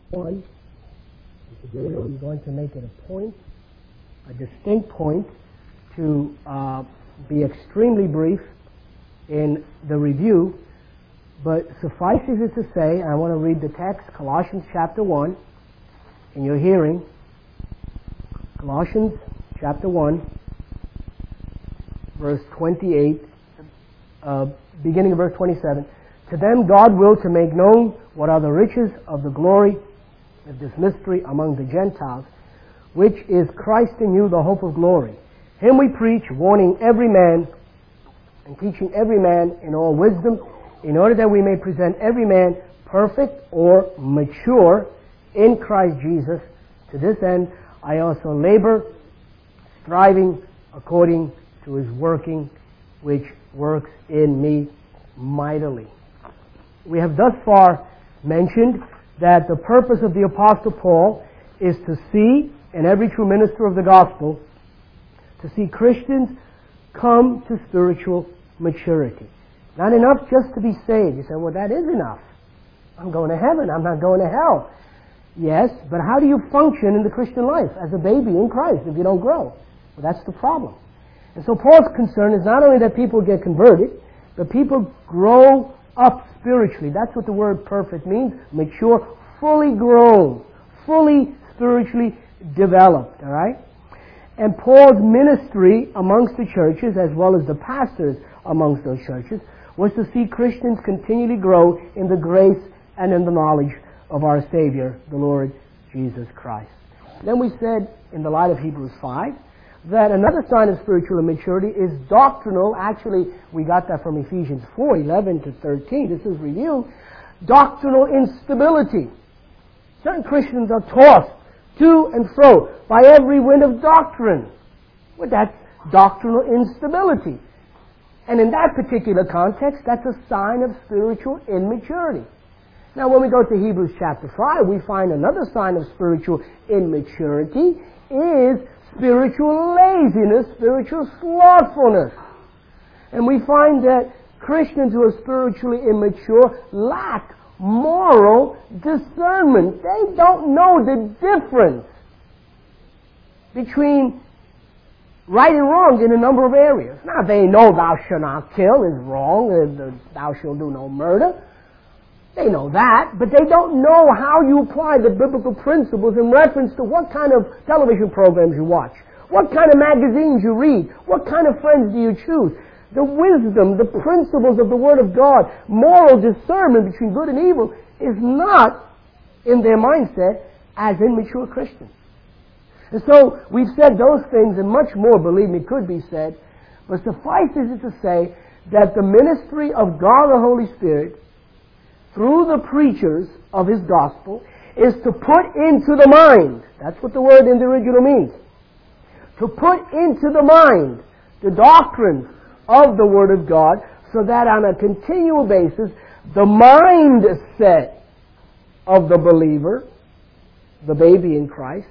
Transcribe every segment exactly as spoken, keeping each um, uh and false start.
one. Today we're going to make it a point, a distinct point, to uh, be extremely brief in the review, but suffices it to say, I want to read the text, Colossians chapter one, in your hearing. Colossians chapter one, verse twenty-eight, uh, beginning of verse twenty-seven. To them God will to make known what are the riches of the glory of this mystery among the Gentiles, which is Christ in you, the hope of glory. Him we preach, warning every man and teaching every man in all wisdom, in order that we may present every man perfect or mature in Christ Jesus. To this end I also labor, striving according to his working, which works in me mightily. We have thus far mentioned that the purpose of the Apostle Paul is to see, in every true minister of the gospel, to see Christians come to spiritual maturity. Not enough just to be saved. You say, well, that is enough. I'm going to heaven. I'm not going to hell. Yes, but how do you function in the Christian life as a baby in Christ if you don't grow? Well, that's the problem. And so Paul's concern is not only that people get converted, but people grow up spiritually. That's what the word perfect means. Mature, fully grown, fully spiritually developed. All right? And Paul's ministry amongst the churches, as well as the pastors amongst those churches, was to see Christians continually grow in the grace and in the knowledge of our Savior, the Lord Jesus Christ. Then we said, in the light of Hebrews five, that another sign of spiritual maturity is doctrinal. Actually, we got that from Ephesians four, eleven to thirteen. This is review. Doctrinal instability. Certain Christians are tossed to and fro by every wind of doctrine. Well, that's doctrinal instability. And in that particular context, that's a sign of spiritual immaturity. Now, when we go to Hebrews chapter five, we find another sign of spiritual immaturity is spiritual laziness, spiritual slothfulness. And we find that Christians who are spiritually immature lack moral discernment. They don't know the difference between right and wrong in a number of areas. Now, they know thou shalt not kill is wrong, and thou shalt do no murder. They know that, but they don't know how you apply the biblical principles in reference to what kind of television programs you watch, what kind of magazines you read, what kind of friends do you choose. The wisdom, the principles of the Word of God, moral discernment between good and evil is not in their mindset as in mature Christians. And so we've said those things, and much more, believe me, could be said, but suffices it to say that the ministry of God the Holy Spirit through the preachers of His gospel is to put into the mind, that's what the word in the original means, to put into the mind the doctrines of the Word of God, so that on a continual basis the mindset of the believer, the baby in Christ,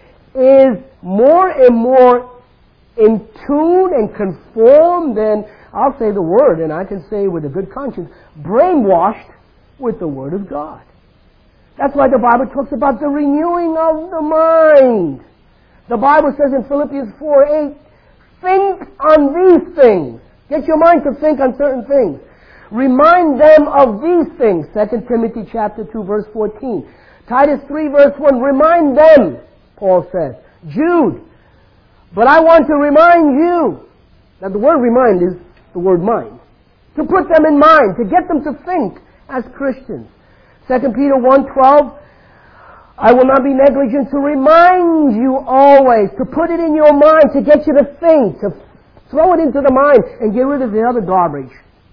is more and more in tune and conformed and, I'll say the word, and I can say with a good conscience, brainwashed with the Word of God. That's why the Bible talks about the renewing of the mind. The Bible says in Philippians four eight, think on these things. Get your mind to think on certain things. Remind them of these things. Second Timothy chapter two, verse fourteen. Titus three, verse one. Remind them, Paul says. Jude. But I want to remind you. Now the word remind is the word mind. To put them in mind, to get them to think as Christians. Second Peter one twelve, I will not be negligent to remind you always, to put it in your mind, to get you to think, to throw it into the mind and get rid of the other garbage.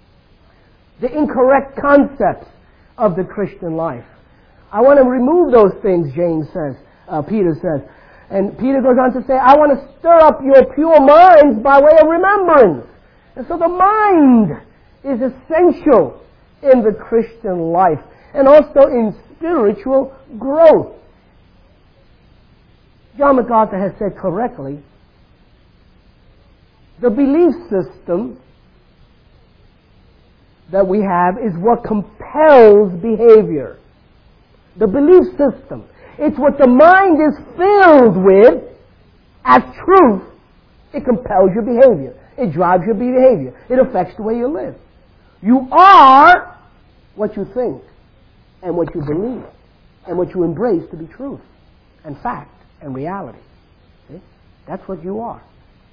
The incorrect concepts of the Christian life. I want to remove those things, James says, uh, Peter says. And Peter goes on to say, I want to stir up your pure minds by way of remembrance. And so the mind is essential in the Christian life, and also in spiritual growth. John MacArthur has said correctly, the belief system that we have is what compels behavior. the belief system. It's what the mind is filled with as truth. It compels your behavior. It drives your behavior. It affects the way you live. You are what you think and what you believe and what you embrace to be truth and fact and reality. See? That's what you are.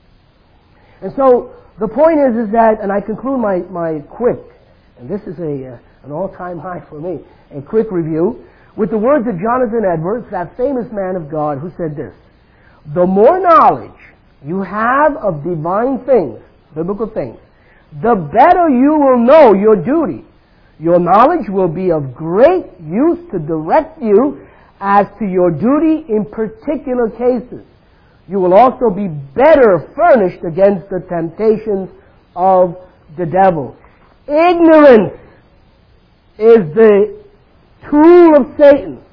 And so the point is, is that, and I conclude my, my quick, and this is a uh, an all-time high for me, a quick review, with the words of Jonathan Edwards, that famous man of God, who said this: the more knowledge you have of divine things, biblical things, the better you will know your duty. Your knowledge will be of great use to direct you as to your duty in particular cases. You will also be better furnished against the temptations of the devil. Ignorance is the tool of Satan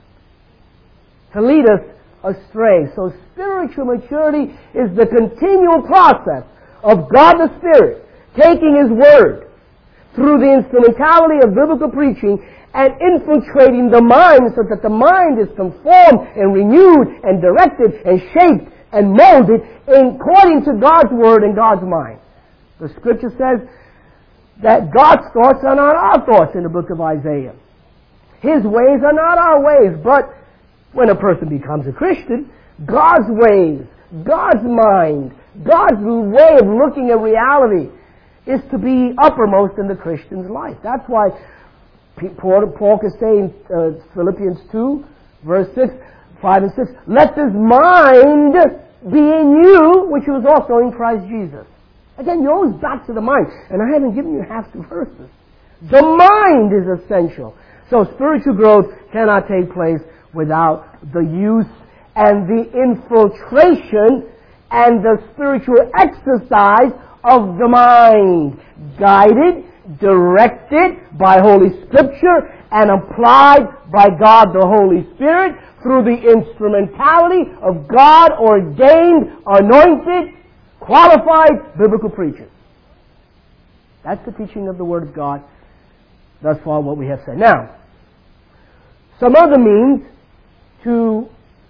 to lead us astray. So spiritual maturity is the continual process of God the Spirit taking His Word through the instrumentality of biblical preaching and infiltrating the mind so that the mind is conformed and renewed and directed and shaped and molded according to God's Word and God's mind. The Scripture says that God's thoughts are not our thoughts in the book of Isaiah. His ways are not our ways, but when a person becomes a Christian, God's ways, God's mind, God's way of looking at reality is to be uppermost in the Christian's life. That's why Paul, Paul can say in uh, Philippians two, verse six, five and six, let this mind be in you, which was also in Christ Jesus. Again, you're always back to the mind. And I haven't given you half the verses. The mind is essential. So spiritual growth cannot take place without the use and the infiltration and the spiritual exercise of the mind, guided, directed by Holy Scripture, and applied by God the Holy Spirit through the instrumentality of God-ordained, anointed, qualified biblical preachers. That's the teaching of the Word of God. Thus far, what we have said. Now, some other means to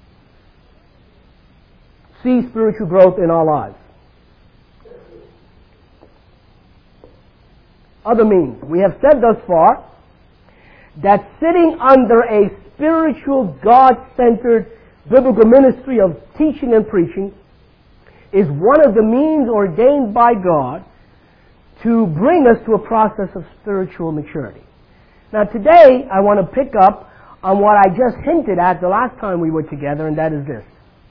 see spiritual growth in our lives. Other means. We have said thus far that sitting under a spiritual, God-centered biblical ministry of teaching and preaching is one of the means ordained by God to bring us to a process of spiritual maturity. Now today, I want to pick up on what I just hinted at the last time we were together, and that is this.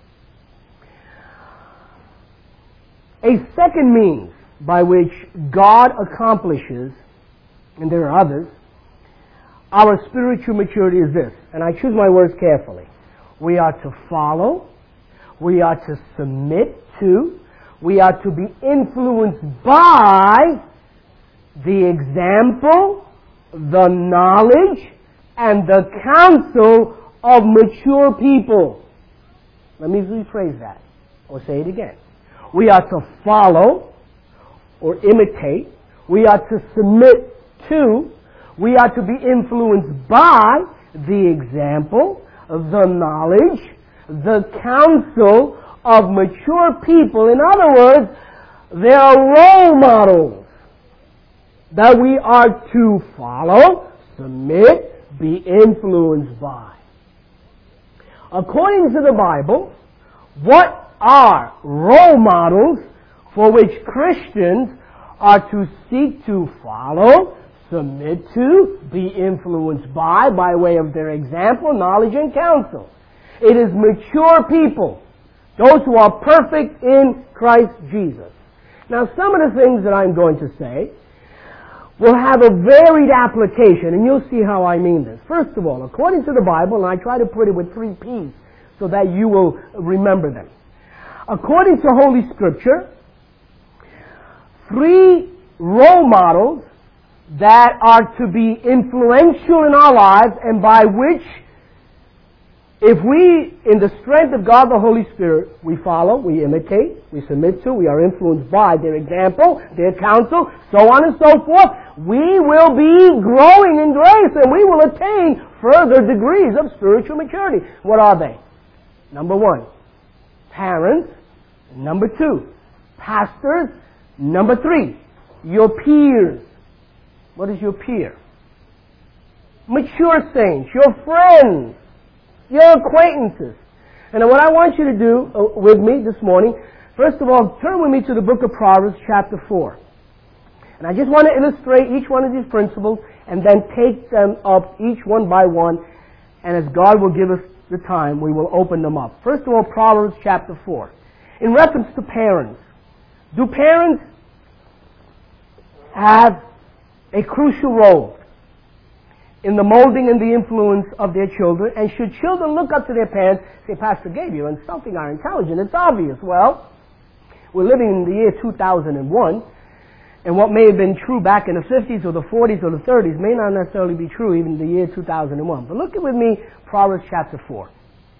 A second means by which God accomplishes, and there are others, our spiritual maturity is this, and I choose my words carefully. We are to follow, we are to submit to, we are to be influenced by the example, the knowledge, and the counsel of mature people. Let me rephrase that, or say it again. We are to follow or imitate. We are to submit to. We are to be influenced by the example, the knowledge, the counsel of mature people. In other words, they are role models that we are to follow, submit, be influenced by. According to the Bible, what are role models for which Christians are to seek to follow, submit to, be influenced by, by way of their example, knowledge, and counsel? It is mature people, those who are perfect in Christ Jesus. Now, some of the things that I'm going to say will have a varied application, and you'll see how I mean this. First of all, according to the Bible, and I try to put it with three P's so that you will remember them. According to Holy Scripture, three role models that are to be influential in our lives and by which if we, in the strength of God the Holy Spirit, we follow, we imitate, we submit to, we are influenced by their example, their counsel, so on and so forth, we will be growing in grace and we will attain further degrees of spiritual maturity. What are they? Number one, parents. Number two, pastors. Number three, your peers. What is your peer? Mature saints, your friends, your acquaintances. And what I want you to do uh, with me this morning, first of all, turn with me to the book of Proverbs chapter four. And I just want to illustrate each one of these principles and then take them up each one by one. And as God will give us the time, we will open them up. First of all, Proverbs chapter four. In reference to parents, do parents have a crucial role in the molding and the influence of their children? And should children look up to their parents, say, Pastor Gabe, you're insulting our intelligence. It's obvious. Well, we're living in the year two thousand one, and what may have been true back in the fifties or the forties or the thirties may not necessarily be true even in the year two thousand one. But look at with me Proverbs chapter four.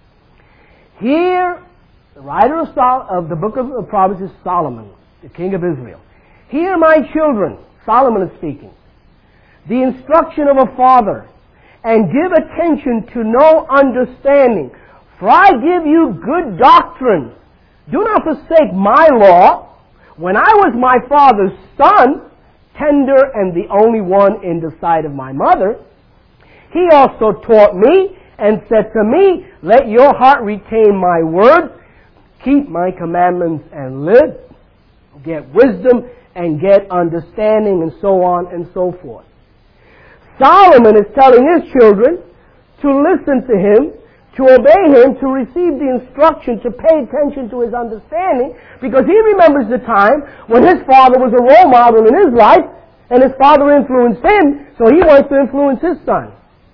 Here, the writer of, Sol- of the book of Proverbs is Solomon, the king of Israel. Hear, my children, Solomon is speaking, the instruction of a father, and give attention to no understanding. For I give you good doctrine. Do not forsake my law. When I was my father's son, tender and the only one in the sight of my mother, he also taught me and said to me, let your heart retain my words, keep my commandments and live, get wisdom and get understanding, and so on and so forth. Solomon is telling his children to listen to him, to obey him, to receive the instruction, to pay attention to his understanding, because he remembers the time when his father was a role model in his life, and his father influenced him, so he wants to influence his son.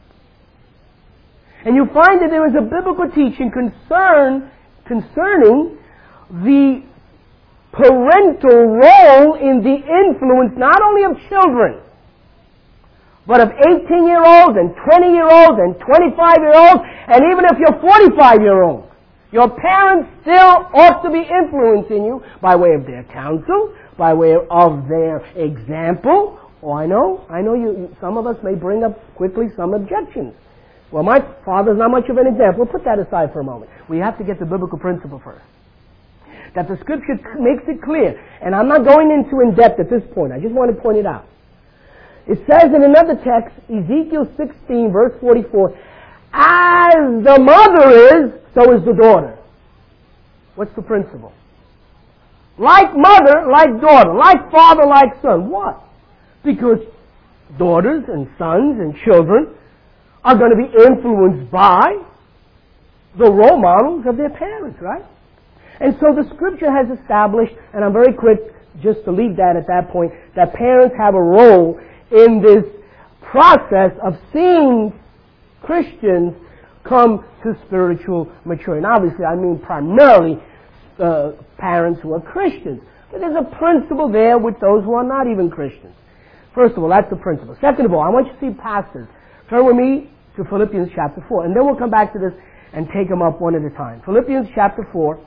And you find that there is a biblical teaching concern, concerning the parental role in the influence not only of children, but of eighteen-year-olds and twenty-year-olds and twenty-five-year-olds, and even if you're forty-five-year-olds, your parents still ought to be influencing you by way of their counsel, by way of their example. Oh, I know, I know you, you some of us may bring up quickly some objections. Well, my father's not much of an example. We'll put that aside for a moment. We have to get the biblical principle first. That the Scripture makes it clear. And I'm not going into in depth at this point. I just want to point it out. It says in another text, Ezekiel sixteen, verse forty-four, as the mother is, so is the daughter. What's the principle? Like mother, like daughter. Like father, like son. What? Because daughters and sons and children are going to be influenced by the role models of their parents, right? And so the Scripture has established, and I'm very quick just to leave that at that point, that parents have a role in this process of seeing Christians come to spiritual maturity. And obviously I mean primarily uh, parents who are Christians. But there's a principle there with those who are not even Christians. First of all, that's the principle. Second of all, I want you to see pastors. Turn with me to Philippians chapter four. And then we'll come back to this and take them up one at a time. Philippians chapter four,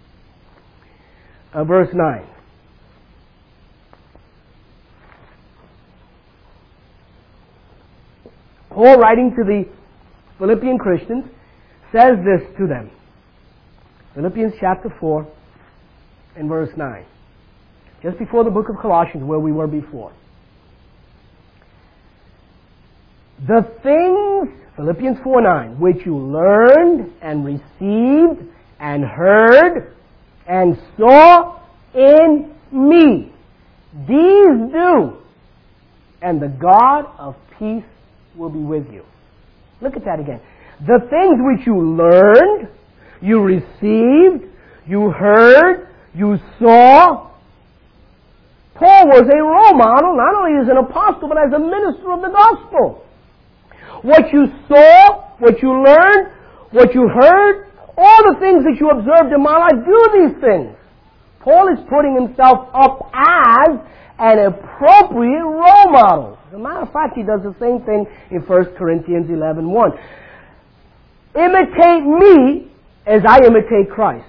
uh, verse nine. Paul, writing to the Philippian Christians, says this to them. Philippians chapter four and verse nine. Just before the book of Colossians, where we were before. The things, Philippians four nine, which you learned and received and heard and saw in me, these do, and the God of peace will be with you. Look at that again. The things which you learned, you received, you heard, you saw. Paul was a role model, not only as an apostle, but as a minister of the gospel. What you saw, what you learned, what you heard, all the things that you observed in my life, do these things. Paul is putting himself up as an appropriate role model. As a matter of fact, he does the same thing in First Corinthians eleven one. imitate me as I imitate Christ.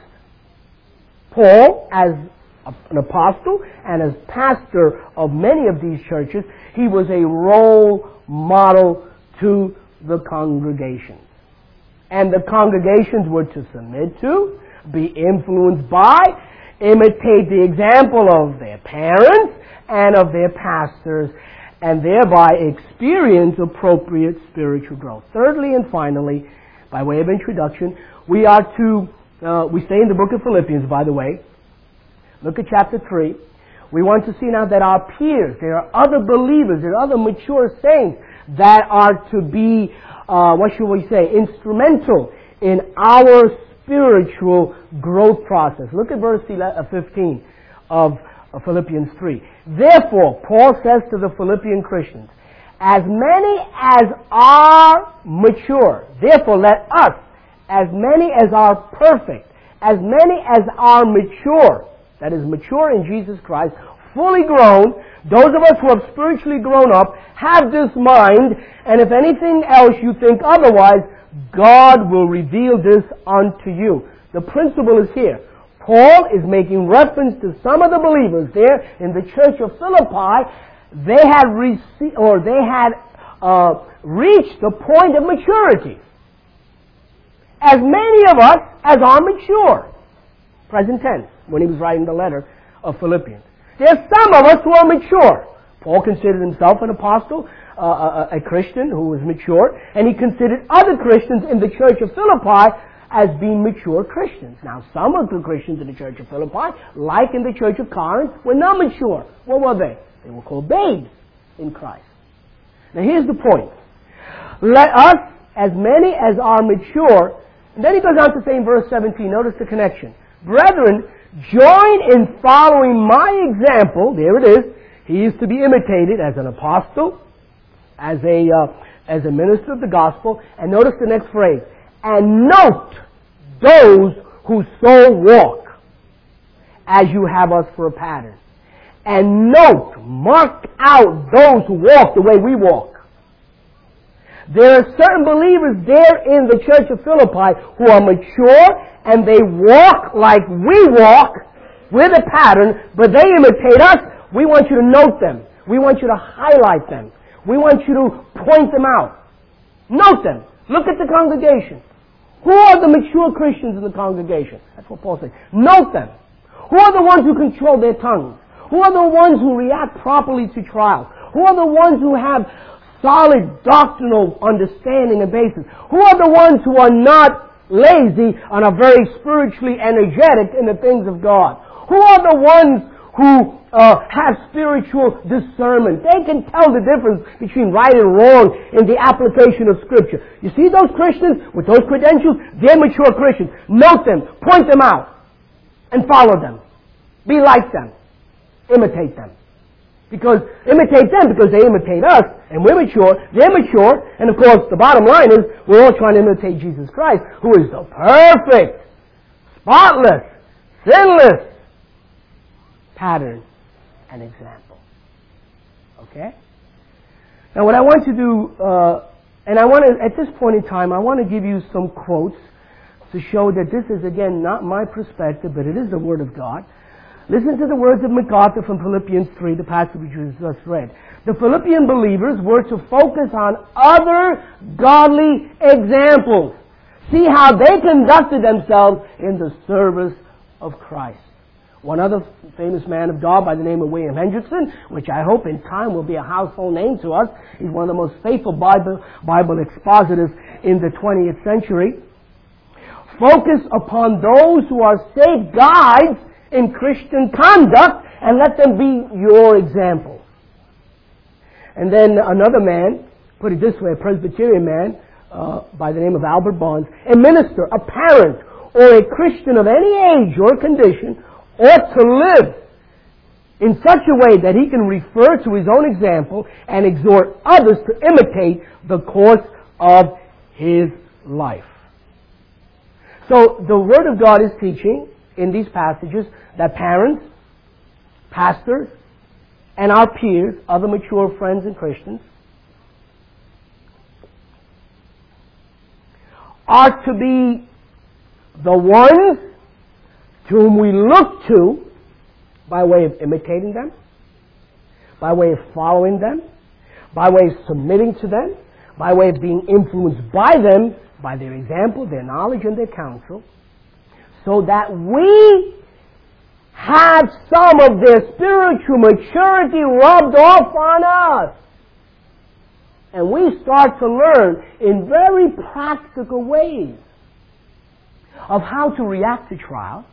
Paul, as an apostle and as pastor of many of these churches, he was a role model to the congregations. And the congregations were to submit to, be influenced by, imitate the example of their parents and of their pastors, and thereby experience appropriate spiritual growth. Thirdly and finally, by way of introduction, we are to, uh, we stay in the book of Philippians, by the way. Look at chapter three. We want to see now that our peers, there are other believers, there are other mature saints that are to be, uh, what should we say, instrumental in our spiritual growth process. Look at verse fifteen of Philippians three. Therefore, Paul says to the Philippian Christians, as many as are mature, therefore let us, as many as are perfect, as many as are mature, that is mature in Jesus Christ, fully grown, those of us who have spiritually grown up, have this mind, and if anything else you think otherwise, God will reveal this unto you. The principle is here. Paul is making reference to some of the believers there in the church of Philippi. They had received, or they had uh, reached the point of maturity. As many of us as are mature. Present tense, when he was writing the letter of Philippians. There's some of us who are mature. Paul considered himself an apostle, uh, a, a Christian who was mature, and he considered other Christians in the church of Philippi as being mature Christians. Now, some of the Christians in the church of Philippi, like in the church of Corinth, were not mature. What were they? They were called babes in Christ. Now, here's the point. Let us, as many as are mature, and then he goes on to say in verse seventeen, notice the connection. Brethren, join in following my example. There it is. He used to be imitated as an apostle, as a uh, as a minister of the gospel. And notice the next phrase. And note those who so walk, as you have us for a pattern. And note, mark out those who walk the way we walk. There are certain believers there in the church of Philippi who are mature and they walk like we walk with a pattern, but they imitate us. We want you to note them. We want you to highlight them. We want you to point them out. Note them. Look at the congregation. Who are the mature Christians in the congregation? That's what Paul says. Note them. Who are the ones who control their tongues? Who are the ones who react properly to trials? Who are the ones who have solid doctrinal understanding and basis? Who are the ones who are not lazy and are very spiritually energetic in the things of God? Who are the ones who uh, have spiritual discernment? They can tell the difference between right and wrong in the application of Scripture. You see those Christians with those credentials? They're mature Christians. Note them, point them out, and follow them. Be like them. Imitate them. Because, imitate them because they imitate us, and we're mature, they're mature, and of course the bottom line is we're all trying to imitate Jesus Christ, who is the perfect, spotless, sinless pattern and example. Okay? Now what I want to do, uh, and I want to, at this point in time, I want to give you some quotes to show that this is, again, not my perspective, but it is the Word of God. Listen to the words of MacArthur from Philippians three, the passage which was just read. The Philippian believers were to focus on other godly examples. See how they conducted themselves in the service of Christ. One other famous man of God by the name of William Hendrickson, which I hope in time will be a household name to us. He's one of the most faithful Bible, Bible expositors in the twentieth century. Focus upon those who are safe guides in Christian conduct and let them be your example. And then another man, put it this way, a Presbyterian man uh, by the name of Albert Barnes, a minister, a parent, or a Christian of any age or condition ought to live in such a way that he can refer to his own example and exhort others to imitate the course of his life. So the Word of God is teaching in these passages that parents, pastors, and our peers, other mature friends and Christians, are to be the ones to whom we look to by way of imitating them, by way of following them, by way of submitting to them, by way of being influenced by them, by their example, their knowledge, and their counsel, so that we have some of their spiritual maturity rubbed off on us. And we start to learn in very practical ways of how to react to trials,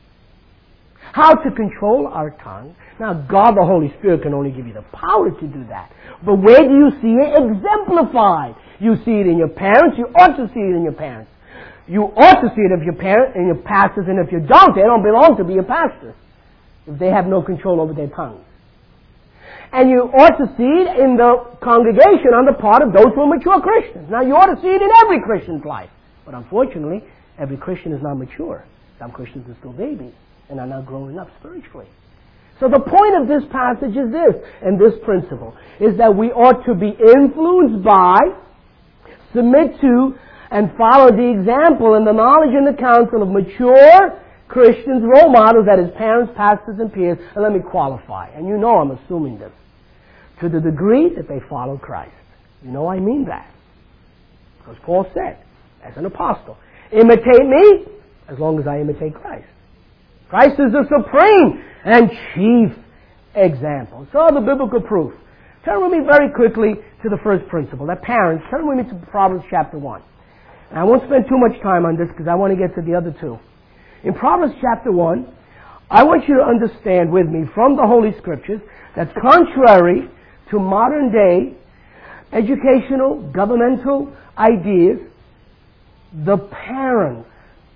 how to control our tongue. Now, God the Holy Spirit can only give you the power to do that. But where do you see it exemplified? You see it in your parents. You ought to see it in your parents. You ought to see it if your parents and your pastors, and if you don't, they don't belong to be your pastors if they have no control over their tongues. And you ought to see it in the congregation on the part of those who are mature Christians. Now, you ought to see it in every Christian's life. But unfortunately, every Christian is not mature. Some Christians are still babies and are not growing up spiritually. So the point of this passage is this, and this principle, is that we ought to be influenced by, submit to, and follow the example and the knowledge and the counsel of mature Christians, role models, that is parents, pastors, and peers. And let me qualify, and you know I'm assuming this, to the degree that they follow Christ. You know I mean that. Because Paul said, as an apostle, imitate me as long as I imitate Christ. Christ is the supreme and chief example. So the biblical proof. Turn with me very quickly to the first principle, that parents, turn with me to Proverbs chapter one. And I won't spend too much time on this because I want to get to the other two. In Proverbs chapter one, I want you to understand with me from the Holy Scriptures that contrary to modern day educational, governmental ideas, the parents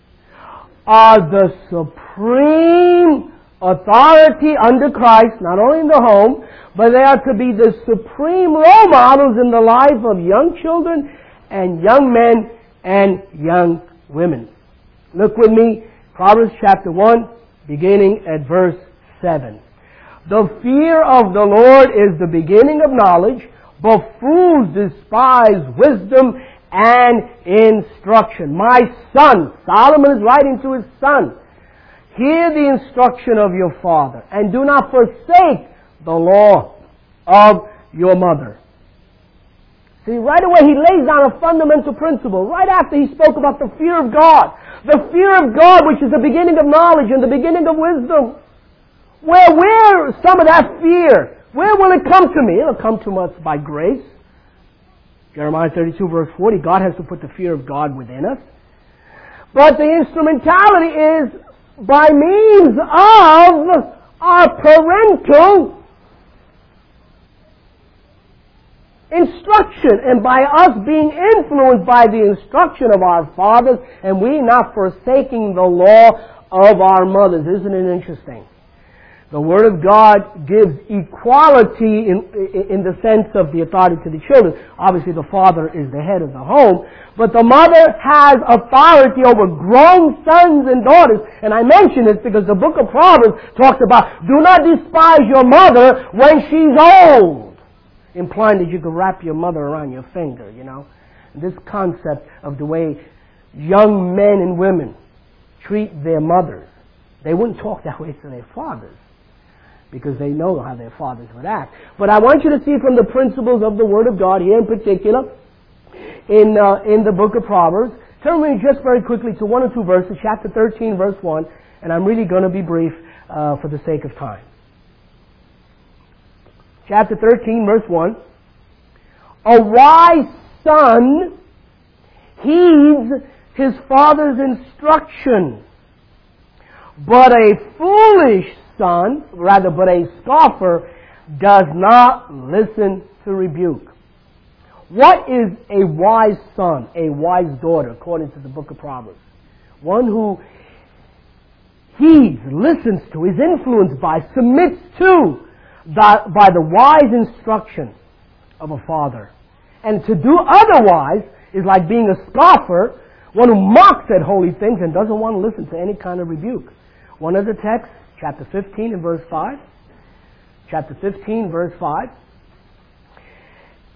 are the supreme authority under Christ, not only in the home, but they are to be the supreme role models in the life of young children and young men and young women. Look with me, Proverbs chapter one, beginning at verse seven. The fear of the Lord is the beginning of knowledge, but fools despise wisdom and instruction. My son, Solomon is writing to his son, hear the instruction of your father, and do not forsake the law of your mother. See, right away he lays down a fundamental principle, right after he spoke about the fear of God. The fear of God, which is the beginning of knowledge and the beginning of wisdom. Where, where some of that fear, where will it come to me? It'll come to us by grace. Jeremiah thirty-two verse forty, God has to put the fear of God within us. But the instrumentality is by means of our parental instruction, and by us being influenced by the instruction of our fathers, and we not forsaking the law of our mothers. Isn't it interesting? The Word of God gives equality in, in the sense of the authority to the children. Obviously the father is the head of the home, but the mother has authority over grown sons and daughters. And I mention this because the book of Proverbs talks about, do not despise your mother when she's old, implying that you could wrap your mother around your finger, you know. And this concept of the way young men and women treat their mothers. They wouldn't talk that way to their fathers, because they know how their fathers would act. But I want you to see from the principles of the Word of God here in particular, in uh, in the book of Proverbs. Turn with me just very quickly to one or two verses, chapter thirteen, verse one, and I'm really going to be brief uh, for the sake of time. Chapter thirteen, verse one. A wise son heeds his father's instruction, but a foolish son, rather, but a scoffer does not listen to rebuke. What is a wise son, a wise daughter, according to the book of Proverbs? One who heeds, listens to, is influenced by, submits to, the, by the wise instruction of a father. And to do otherwise is like being a scoffer, one who mocks at holy things and doesn't want to listen to any kind of rebuke. One of the texts, chapter fifteen and verse five. Chapter fifteen, verse five.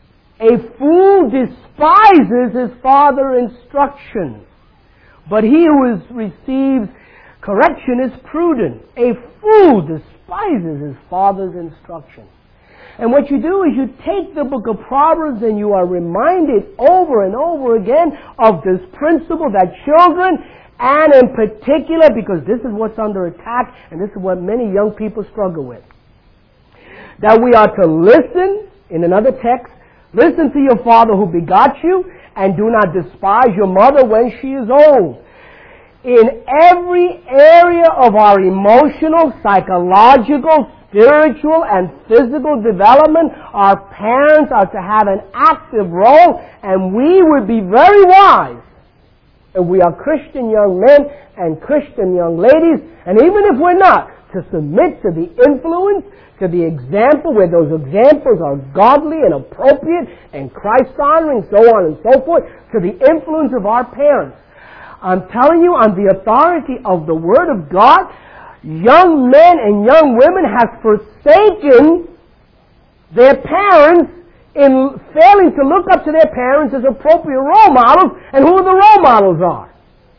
A fool despises his father's instruction, but he who is, receives correction is prudent. A fool despises his father's instruction. And what you do is you take the book of Proverbs and you are reminded over and over again of this principle that children, and in particular, because this is what's under attack and this is what many young people struggle with, that we are to listen, in another text, listen to your father who begot you, and do not despise your mother when she is old. In every area of our emotional, psychological, spiritual, and physical development, our parents are to have an active role, and we would be very wise if we are Christian young men and Christian young ladies, and even if we're not, to submit to the influence, to the example, where those examples are godly and appropriate and Christ-honoring, so on and so forth, to the influence of our parents. I'm telling you, on the authority of the Word of God, young men and young women have forsaken their parents in failing to look up to their parents as appropriate role models, and who the role models are.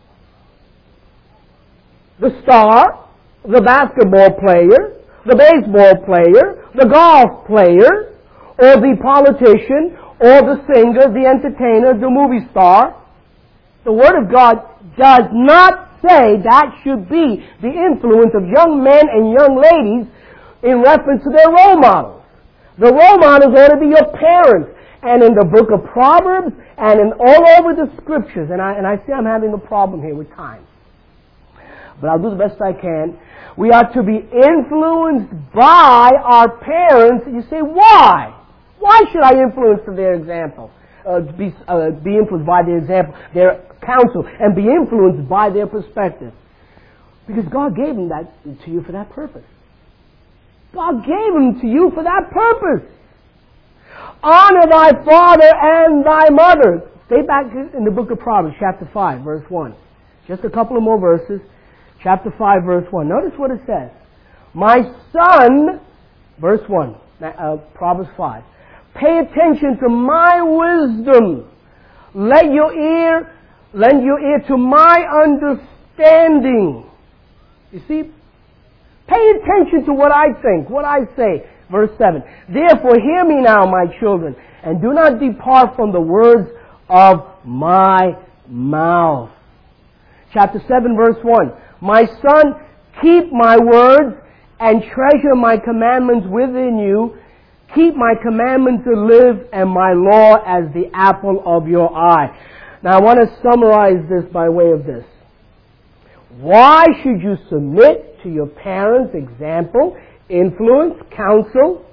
The star, the basketball player, the baseball player, the golf player, or the politician, or the singer, the entertainer, the movie star. The Word of God does not say that should be the influence of young men and young ladies in reference to their role models. The role models ought to be your parents. And in the book of Proverbs and in all over the Scriptures, and I, and I see I'm having a problem here with time, but I'll do the best I can. We are to be influenced by our parents. You say, why? Why should I influence their example? Uh, be, uh, be influenced by their example, their counsel, and be influenced by their perspective. Because God gave them that to you for that purpose. God gave them to you for that purpose. Honor thy father and thy mother. Stay back in the book of Proverbs, chapter five, verse one. Just a couple of more verses. Chapter five, verse one. Notice what it says. My son, verse one, uh, Proverbs five. Pay attention to my wisdom. Let your ear, lend your ear to my understanding. You see? Pay attention to what I think, what I say. Verse seven. Therefore hear me now, my children, and do not depart from the words of my mouth. Chapter seven, verse one. My son, keep my words and treasure my commandments within you. Keep my commandment to live, and my law as the apple of your eye. Now I want to summarize this by way of this. Why should you submit to your parents' example, influence, counsel,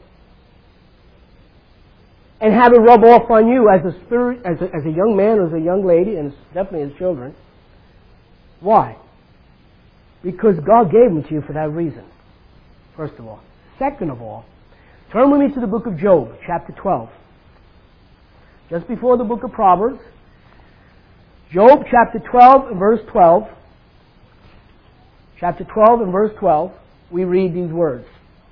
and have it rub off on you as a spirit, as a, as a young man, or as a young lady, and definitely as children? Why? Because God gave them to you for that reason, first of all. Second of all, turn with me to the book of Job, chapter twelve. Just before the book of Proverbs. Job, chapter twelve, and verse twelve. Chapter twelve and verse twelve, we read these words.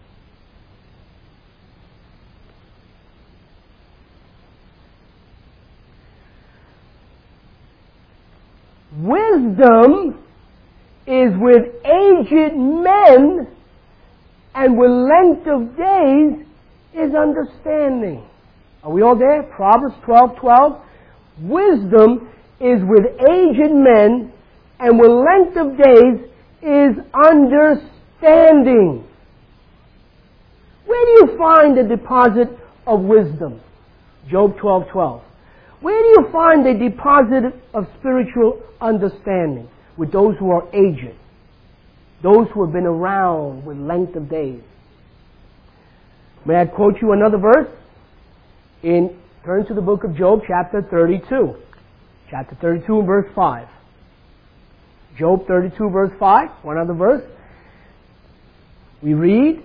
Wisdom is with aged men, and with length of days is understanding. Are we all there? Proverbs twelve twelve. Wisdom is with aged men, and with length of days is understanding. Where do you find the deposit of wisdom? Job twelve twelve. Where do you find the deposit of spiritual understanding? With those who are aged. Those who have been around with length of days. May I quote you another verse? In turn to the book of Job, chapter thirty-two. Chapter thirty-two and verse five. Job thirty-two, verse five. One other verse. We read,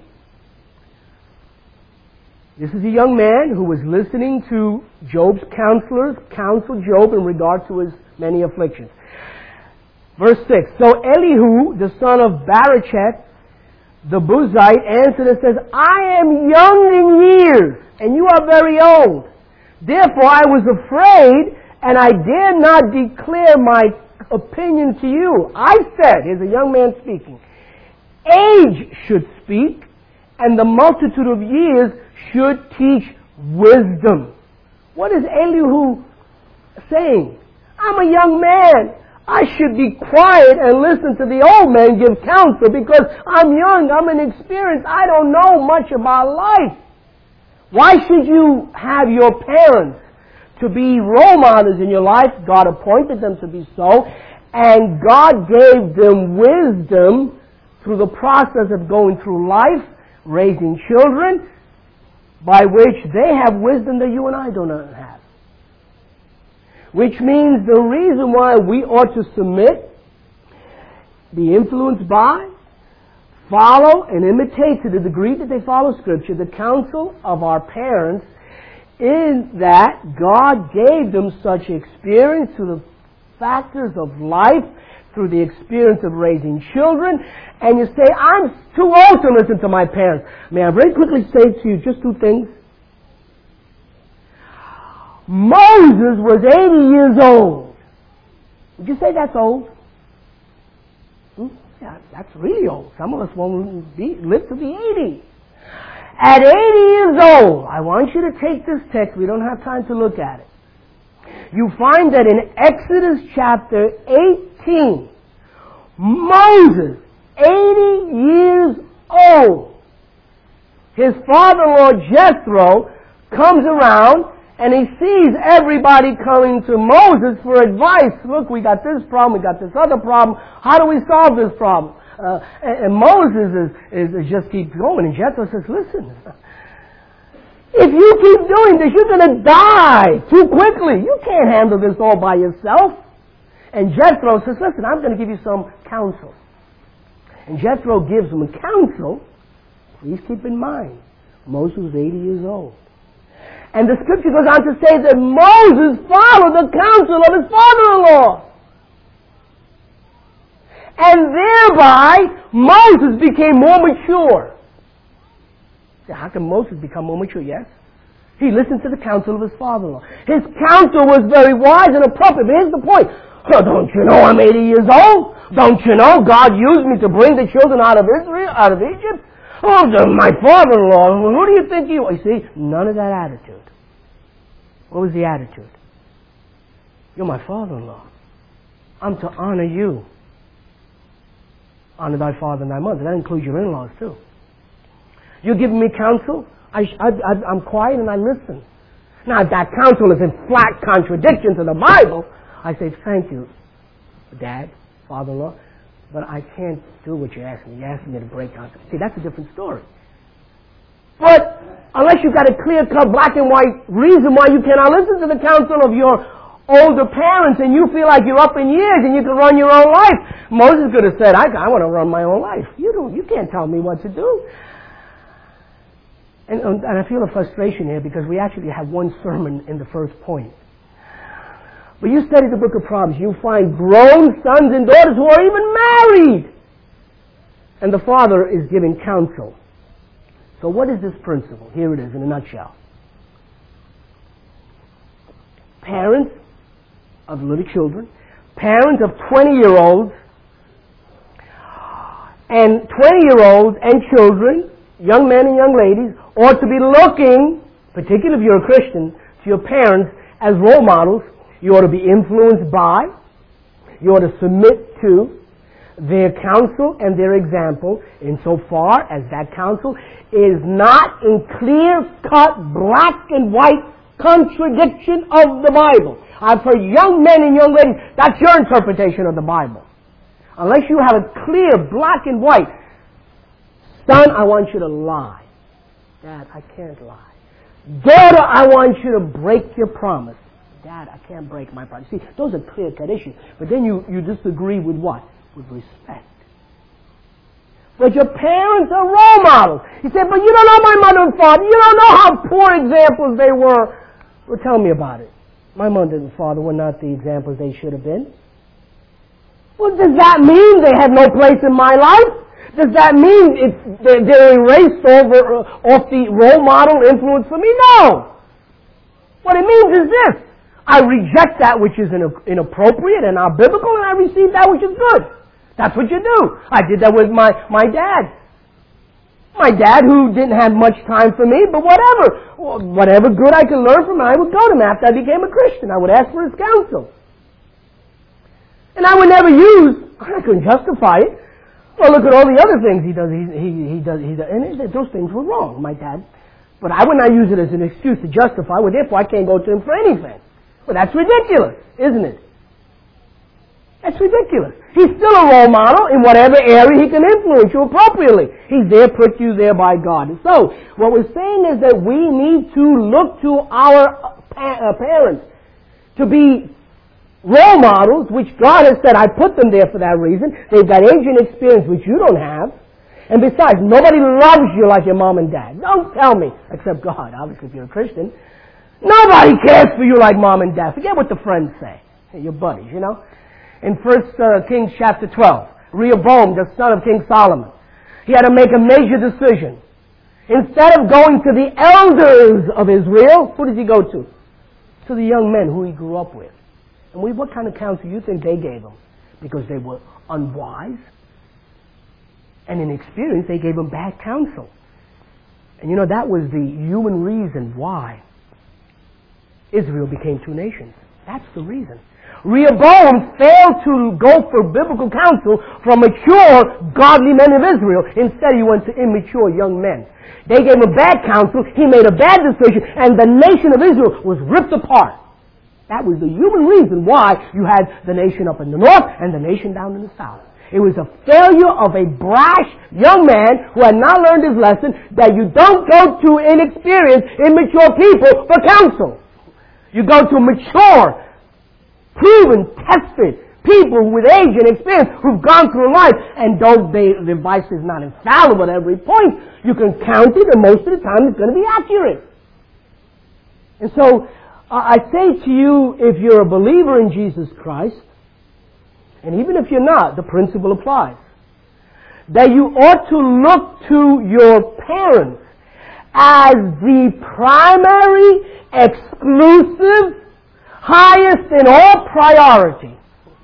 this is a young man who was listening to Job's counselors counsel Job in regard to his many afflictions. Verse six. So Elihu, the son of Baracheth, the Buzite, answered and says, I am young in years, and you are very old. Therefore I was afraid, and I dared not declare my opinion to you. I said," here's a young man speaking, "age should speak, and the multitude of years should teach wisdom." What is Elihu saying? I'm a young man. I should be quiet and listen to the old men give counsel because I'm young, I'm inexperienced, I don't know much about life. Why should you have your parents to be role models in your life? God appointed them to be so, and God gave them wisdom through the process of going through life, raising children, by which they have wisdom that you and I do not have. Which means the reason why we ought to submit, be influenced by, follow, and imitate to the degree that they follow Scripture, the counsel of our parents, is that God gave them such experience through the factors of life, through the experience of raising children, and you say, I'm too old to listen to my parents. May I very quickly say to you just two things? Moses was eighty years old. Would you say that's old? Hmm? Yeah, that's really old. Some of us won't be, live to be eighty. At eighty years old, I want you to take this text. We don't have time to look at it. You find that in Exodus chapter eighteen, Moses, eighty years old, his father-in-law Jethro comes around and he sees everybody coming to Moses for advice. Look, we got this problem, we got this other problem. How do we solve this problem? Uh, and, and Moses is, is, is just keeps going, and Jethro says, listen, if you keep doing this, you're going to die too quickly. You can't handle this all by yourself. And Jethro says, listen, I'm going to give you some counsel. And Jethro gives him a counsel. Please keep in mind, Moses was eighty years old. And the scripture goes on to say that Moses followed the counsel of his father-in-law. And thereby, Moses became more mature. How can Moses become more mature? Yes. He listened to the counsel of his father-in-law. His counsel was very wise and appropriate. But here's the point. Oh, don't you know I'm eighty years old? Don't you know God used me to bring the children out of Israel, out of Egypt? Oh, my father-in-law, who do you think you are? You see, none of that attitude. What was the attitude? You're my father-in-law. I'm to honor you. Honor thy father and thy mother. That includes your in-laws too. You're giving me counsel, I, I, I, I'm quiet and I listen. Now, if that counsel is in flat contradiction to the Bible, I say, thank you, Dad, father-in-law, but I can't do what you're asking me. You're asking me to break counsel. See, that's a different story. But unless you've got a clear-cut, black and white reason why you cannot listen to the counsel of your older parents and you feel like you're up in years and you can run your own life, Moses could have said, I, I want to run my own life. You don't, you can't tell me what to do. And, and I feel a frustration here because we actually have one sermon in the first point. But you study the book of Proverbs, you find grown sons and daughters who are even married. And the father is giving counsel. So what is this principle? Here it is in a nutshell. Parents of little children, parents of twenty-year-olds, and twenty-year-olds and children, young men and young ladies, ought to be looking, particularly if you're a Christian, to your parents as role models. You ought to be influenced by, you ought to submit to their counsel and their example insofar as that counsel is not in clear-cut, black and white contradiction of the Bible. I've heard young men and young ladies, that's your interpretation of the Bible. Unless you have a clear black and white, son, I want you to lie. Dad, I can't lie. Daughter, I want you to break your promise. Dad, I can't break my promise. See, those are clear-cut issues. But then you, you disagree with what? With respect. But your parents are role models. You say, but you don't know my mother and father. You don't know how poor examples they were. Well, tell me about it. My mother and father were not the examples they should have been. Well, does that mean they have no place in my life? Does that mean it's, they're, they're erased over, uh, off the role model influence for me? No. What it means is this. I reject that which is inappropriate and not biblical, and I receive that which is good. That's what you do. I did that with my, my dad. My dad, who didn't have much time for me, but whatever. Whatever good I could learn from him, I would go to him after I became a Christian. I would ask for his counsel. And I would never use, I couldn't justify it. Well, look at all the other things he does. He, he, he does, he does, and those things were wrong, my dad. But I would not use it as an excuse to justify, well, therefore I can't go to him for anything. Well, that's ridiculous, isn't it? That's ridiculous. He's still a role model in whatever area he can influence you appropriately. He's there, put you there by God. And so, what we're saying is that we need to look to our pa- uh, parents to be role models, which God has said, I put them there for that reason. They've got age and experience which you don't have. And besides, nobody loves you like your mom and dad. Don't tell me, except God, obviously, if you're a Christian. Nobody cares for you like mom and dad. Forget what the friends say. Your buddies, you know. In First uh, Kings chapter twelve, Rehoboam, the son of King Solomon, he had to make a major decision. Instead of going to the elders of Israel, who does he go to? To the young men who he grew up with. And we, what kind of counsel do you think they gave him? Because they were unwise. And in experience, they gave him bad counsel. And you know, that was the human reason why Israel became two nations. That's the reason. Rehoboam failed to go for biblical counsel from mature, godly men of Israel. Instead, he went to immature young men. They gave him bad counsel, he made a bad decision, and the nation of Israel was ripped apart. That was the human reason why you had the nation up in the north and the nation down in the south. It was a failure of a brash young man who had not learned his lesson that you don't go to inexperienced, immature people for counsel. You go to mature, proven, tested people with age and experience who've gone through life, and though they, the advice is not infallible at every point, you can count it, and most of the time it's going to be accurate. And so, uh, I say to you, if you're a believer in Jesus Christ, and even if you're not, the principle applies, that you ought to look to your parents as the primary, exclusive, highest in all priority.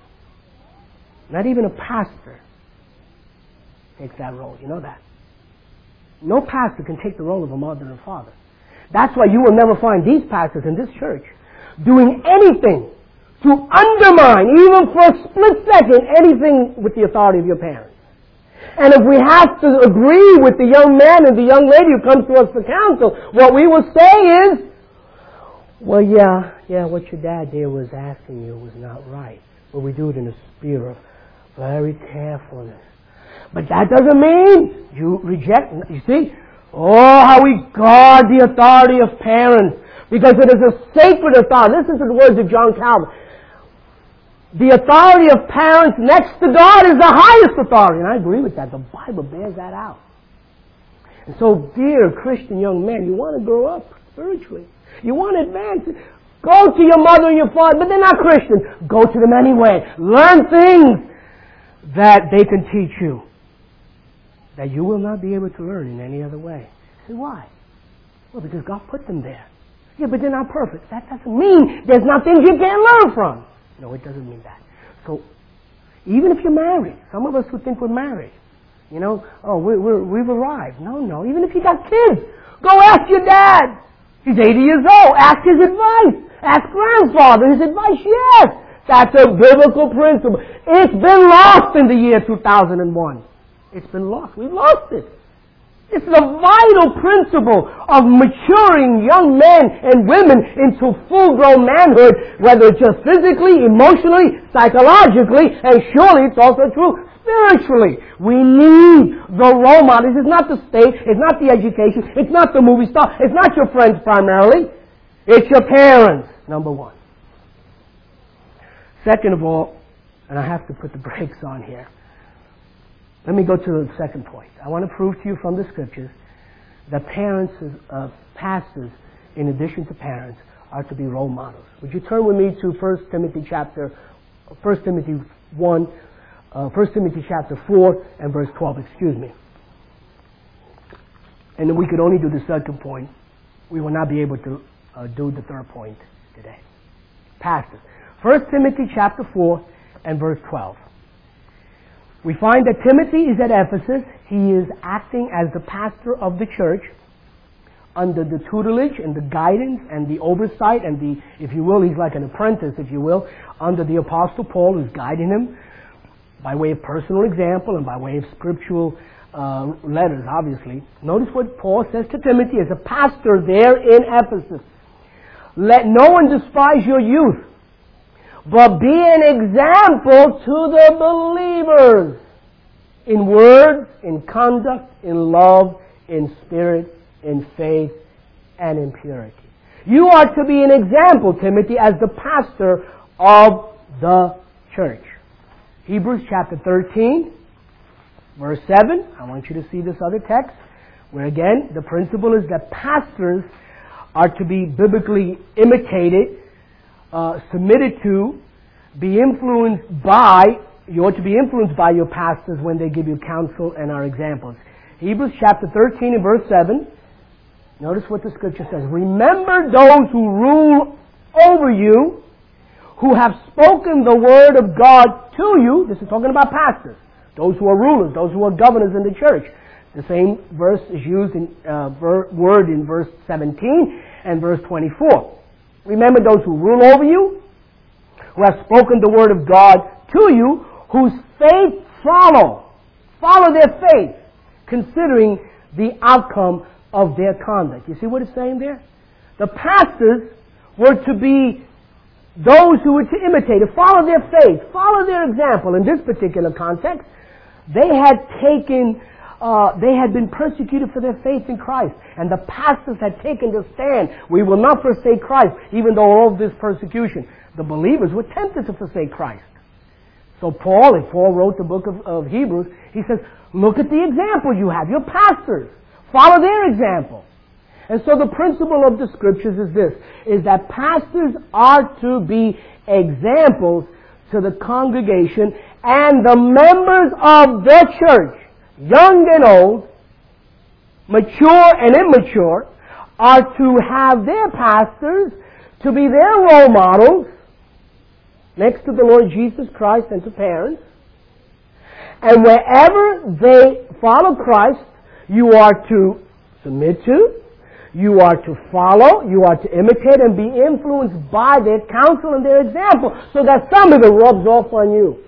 Not even a pastor takes that role. You know that. No pastor can take the role of a mother and father. That's why you will never find these pastors in this church doing anything to undermine, even for a split second, anything with the authority of your parents. And if we have to agree with the young man and the young lady who comes to us for counsel, what we will say is, well, yeah, yeah, what your dad there was asking you was not right. But we do it in a spirit of very carefulness. But that doesn't mean you reject, you see? Oh, how we guard the authority of parents. Because it is a sacred authority. Listen to the words of John Calvin. The authority of parents next to God is the highest authority. And I agree with that. The Bible bears that out. And so, dear Christian young man, you want to grow up spiritually. You want to advance. Go to your mother and your father, but they're not Christians. Go to them anyway. Learn things that they can teach you that you will not be able to learn in any other way. See, why? Well, because God put them there. Yeah, but they're not perfect. That doesn't mean there's not things you can't learn from. No, it doesn't mean that. So, even if you're married, some of us would think we're married. You know, oh, we're, we're, we've arrived. No, no. Even if you got kids, go ask your dad. He's eighty years old. Ask his advice. Ask grandfather his advice. Yes, that's a biblical principle. It's been lost in the year two thousand one. It's been lost. We've lost it. It's a vital principle of maturing young men and women into full-grown manhood, whether it's just physically, emotionally, psychologically, and surely it's also true spiritually. We need the role model. This is not the state, it's not the education, it's not the movie star, it's not your friends primarily. It's your parents, number one. Second of all, and I have to put the brakes on here, let me go to the second point. I want to prove to you from the scriptures that parents, uh, pastors, in addition to parents, are to be role models. Would you turn with me to First Timothy chapter, First Timothy one, uh, First Timothy chapter four and verse twelve. Excuse me. And then we could only do the second point. We will not be able to uh, do the third point today. Pastors. First Timothy chapter four and verse twelve. We find that Timothy is at Ephesus. He is acting as the pastor of the church under the tutelage and the guidance and the oversight and the, if you will, he's like an apprentice, if you will, under the Apostle Paul, who's guiding him by way of personal example and by way of scriptural uh, letters, obviously. Notice what Paul says to Timothy as a pastor there in Ephesus. Let no one despise your youth, but be an example to the believers in words, in conduct, in love, in spirit, in faith, and in purity. You are to be an example, Timothy, as the pastor of the church. Hebrews chapter thirteen, verse seven. I want you to see this other text, where again, the principle is that pastors are to be biblically imitated, uh, submitted to, be influenced by, you ought to be influenced by your pastors when they give you counsel and are examples. Hebrews chapter thirteen and verse seven. Notice what the scripture says. Remember those who rule over you, who have spoken the word of God to you. This is talking about pastors. Those who are rulers, those who are governors in the church. The same verse is used in uh, ver- word in verse seventeen and verse twenty-four. Remember those who rule over you, who have spoken the word of God to you, whose faith follow. Follow their faith, considering the outcome of their conduct. You see what it's saying there? The pastors were to be those who were to imitate, to follow their faith, follow their example. In this particular context, they had taken, uh, they had been persecuted for their faith in Christ. And the pastors had taken the stand. We will not forsake Christ, even though all of this persecution. The believers were tempted to forsake Christ. So Paul, if Paul wrote the book of, of Hebrews, he says, look at the example you have, your pastors. Follow their example. And so the principle of the scriptures is this, is that pastors are to be examples to the congregation and the members of the church, young and old, mature and immature, are to have their pastors to be their role models next to the Lord Jesus Christ and to parents. And wherever they follow Christ, you are to submit to, you are to follow, you are to imitate and be influenced by their counsel and their example, so that some of it rubs off on you.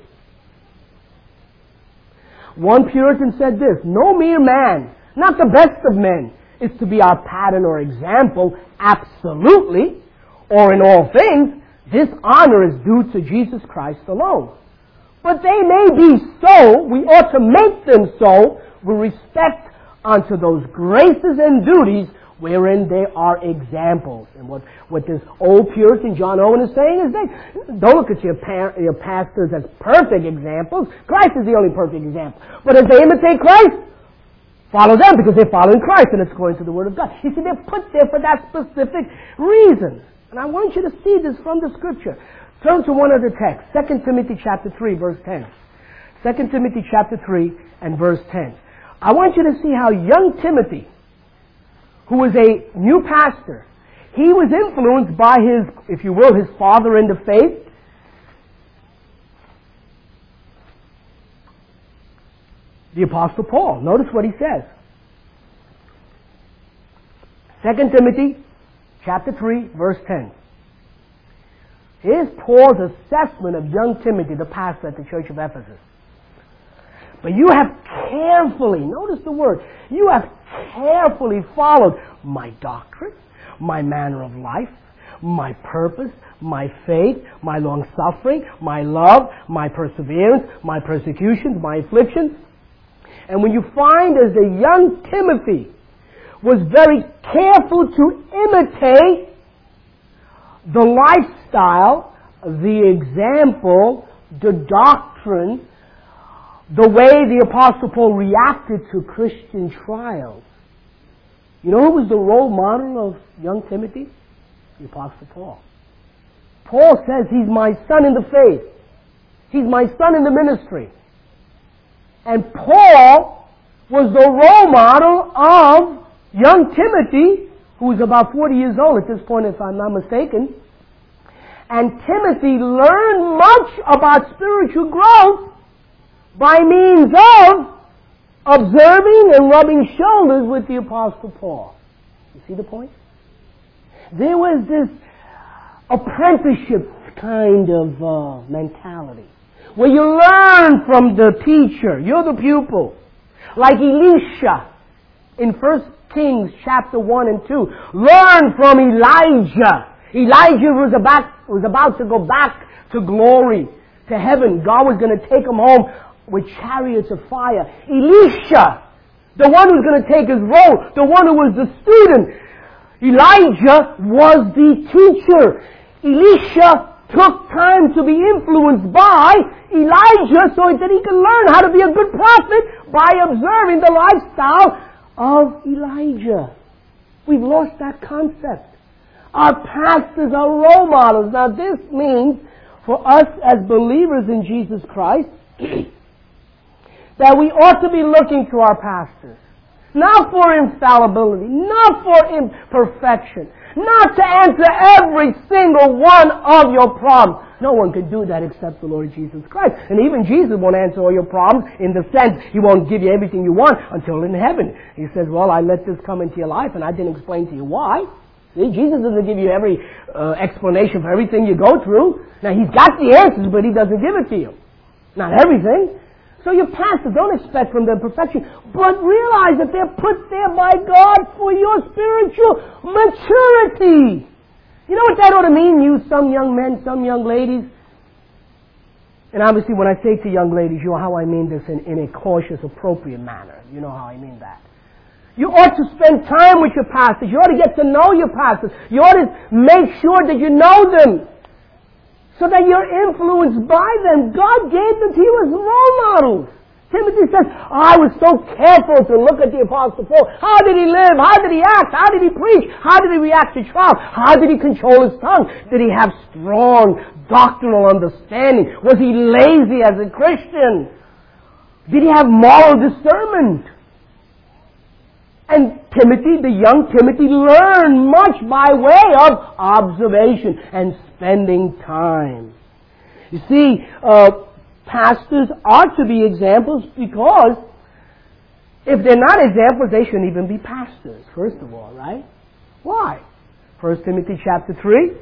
One Puritan said this, no mere man, not the best of men, is to be our pattern or example, absolutely, or in all things. This honor is due to Jesus Christ alone. But they may be so, we ought to make them so, with respect unto those graces and duties wherein they are examples. And what, what this old Puritan John Owen is saying is that don't look at your, par- your pastors as perfect examples. Christ is the only perfect example. But as they imitate Christ, follow them because they're following Christ and it's according to the Word of God. You see, they're put there for that specific reason. And I want you to see this from the Scripture. Turn to one other text, Second Timothy chapter three, verse ten. Second Timothy chapter three and verse ten. I want you to see how young Timothy, who was a new pastor, he was influenced by his, if you will, his father in the faith. The Apostle Paul. Notice what he says. Second Timothy chapter three, verse ten. Here's Paul's assessment of young Timothy, the pastor at the church of Ephesus. But you have carefully, notice the word, you have carefully followed my doctrine, my manner of life, my purpose, my faith, my long-suffering, my love, my perseverance, my persecutions, my afflictions. And when you find as a young Timothy was very careful to imitate the lifestyle, the example, the doctrine, the way the Apostle Paul reacted to Christian trials. You know who was the role model of young Timothy? The Apostle Paul. Paul says he's my son in the faith. He's my son in the ministry. And Paul was the role model of young Timothy, who was about forty years old at this point, if I'm not mistaken. And Timothy learned much about spiritual growth by means of observing and rubbing shoulders with the Apostle Paul. You see the point? There was this apprenticeship kind of uh, mentality where you learn from the teacher. You're the pupil. Like Elisha in First Kings chapter one and two. Learn from Elijah. Elijah was about, was about to go back to glory, to heaven. God was going to take him home with chariots of fire. Elisha, the one who's going to take his role, the one who was the student. Elijah was the teacher. Elisha took time to be influenced by Elijah so that he can learn how to be a good prophet by observing the lifestyle of Elijah. We've lost that concept. Our pastors are role models. Now this means for us as believers in Jesus Christ that we ought to be looking to our pastors. Not for infallibility, not for imperfection, not to answer every single one of your problems. No one can do that except the Lord Jesus Christ. And even Jesus won't answer all your problems in the sense He won't give you everything you want until in heaven. He says, well, I let this come into your life and I didn't explain to you why. See, Jesus doesn't give you every uh, explanation for everything you go through. Now, He's got the answers, but He doesn't give it to you. Not everything. So your pastors, don't expect from them perfection, but realize that they're put there by God for your spiritual maturity. You know what that ought to mean, you some young men, some young ladies? And obviously when I say to young ladies, you know how I mean this in, in a cautious, appropriate manner. You know how I mean that. You ought to spend time with your pastors. You ought to get to know your pastors. You ought to make sure that you know them so that you're influenced by them. God gave them to you as role models. Timothy says, I was so careful to look at the Apostle Paul. How did he live? How did he act? How did he preach? How did he react to trial? How did he control his tongue? Did he have strong doctrinal understanding? Was he lazy as a Christian? Did he have moral discernment? And Timothy, the young Timothy, learned much by way of observation and spending time. You see, uh, pastors are to be examples because if they're not examples, they shouldn't even be pastors, first of all, right? Why? First Timothy chapter three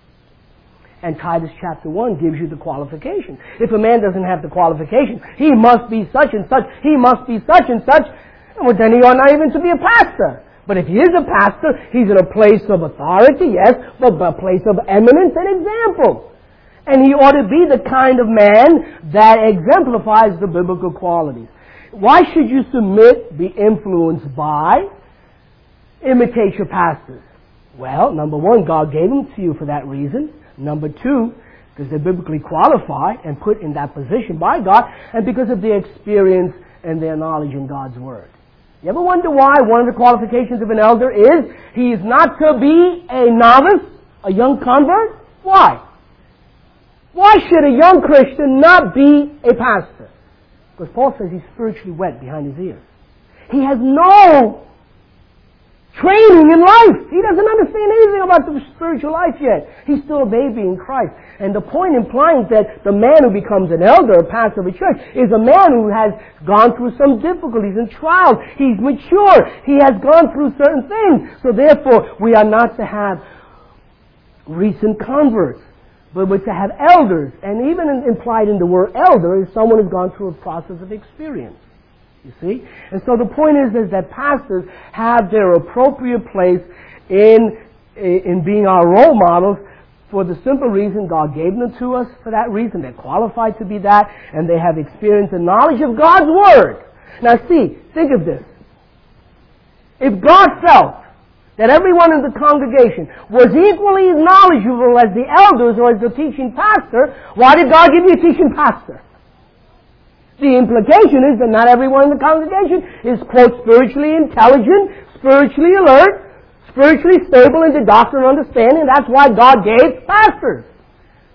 and Titus chapter one gives you the qualifications. If a man doesn't have the qualifications, he must be such and such, he must be such and such, well, then he ought not even to be a pastor. But if he is a pastor, he's in a place of authority, yes, but a place of eminence and example. And he ought to be the kind of man that exemplifies the biblical qualities. Why should you submit, be influenced by, imitate your pastors? Well, number one, God gave them to you for that reason. Number two, because they're biblically qualified and put in that position by God, and because of their experience and their knowledge in God's Word. You ever wonder why one of the qualifications of an elder is he is not to be a novice, a young convert? Why? Why should a young Christian not be a pastor? Because Paul says he's spiritually wet behind his ears. He has no training in life. He doesn't understand anything about the spiritual life yet. He's still a baby in Christ. And the point implying that the man who becomes an elder, a pastor of a church, is a man who has gone through some difficulties and trials. He's mature. He has gone through certain things. So therefore, we are not to have recent converts, but we're to have elders. And even implied in the word elder is someone who's gone through a process of experience. You see? And so the point is, is that pastors have their appropriate place in, in being our role models for the simple reason God gave them to us for that reason. They're qualified to be that, and they have experience and knowledge of God's Word. Now see, think of this. If God felt that everyone in the congregation was equally as knowledgeable as the elders or as the teaching pastor, why did God give you a teaching pastor? The implication is that not everyone in the congregation is, quote, spiritually intelligent, spiritually alert, spiritually stable in the doctrine and understanding. That's why God gave pastors.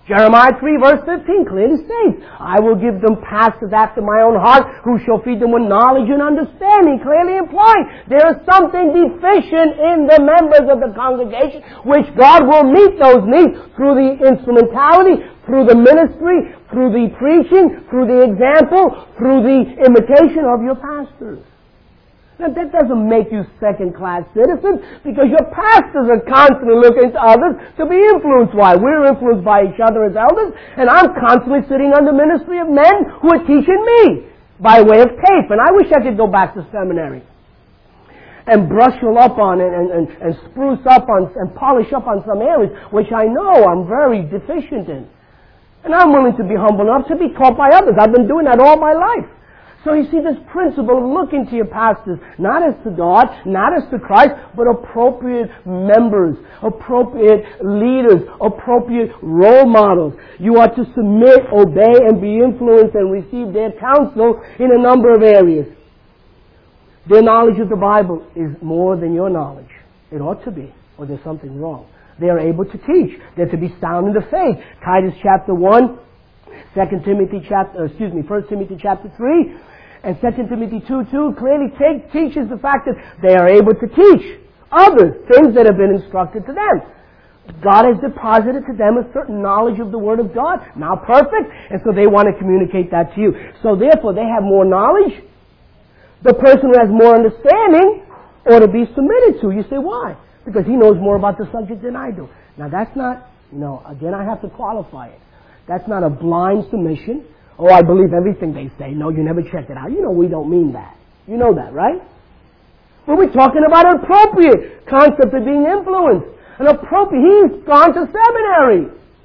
Jeremiah three verse fifteen clearly states, I will give them pastors after my own heart who shall feed them with knowledge and understanding, clearly implying there is something deficient in the members of the congregation which God will meet those needs through the instrumentality, through the ministry, through the preaching, through the example, through the imitation of your pastors. Now, that doesn't make you second-class citizens because your pastors are constantly looking to others to be influenced. Why? We're influenced by each other as elders, and I'm constantly sitting under ministry of men who are teaching me by way of tape. And I wish I could go back to seminary and brush up on it and, and, and spruce up on and polish up on some areas which I know I'm very deficient in. And I'm willing to be humble enough to be taught by others. I've been doing that all my life. So you see this principle of looking to your pastors, not as to God, not as to Christ, but appropriate members, appropriate leaders, appropriate role models. You are to submit, obey, and be influenced and receive their counsel in a number of areas. Their knowledge of the Bible is more than your knowledge. It ought to be, or there's something wrong. They are able to teach. They're to be sound in the faith. Titus chapter one, Second Timothy chapter, excuse me, First Timothy chapter three, and Second Timothy two two clearly take, teaches the fact that they are able to teach others things that have been instructed to them. God has deposited to them a certain knowledge of the Word of God, now perfect, and so they want to communicate that to you. So therefore, they have more knowledge. The person who has more understanding ought to be submitted to. You say, why? Because he knows more about the subject than I do. Now that's not, you know, again I have to qualify it. That's not a blind submission. Oh, I believe everything they say. No, you never checked it out. You know we don't mean that. You know that, right? But we're talking about an appropriate concept of being influenced. An appropriate, he's gone to seminary.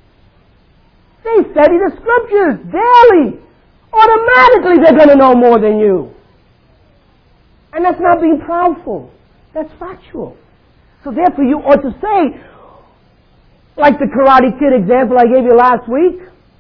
They study the scriptures daily. Automatically they're going to know more than you. And that's not being proudful. That's factual. So therefore you ought to say, like the Karate Kid example I gave you last week,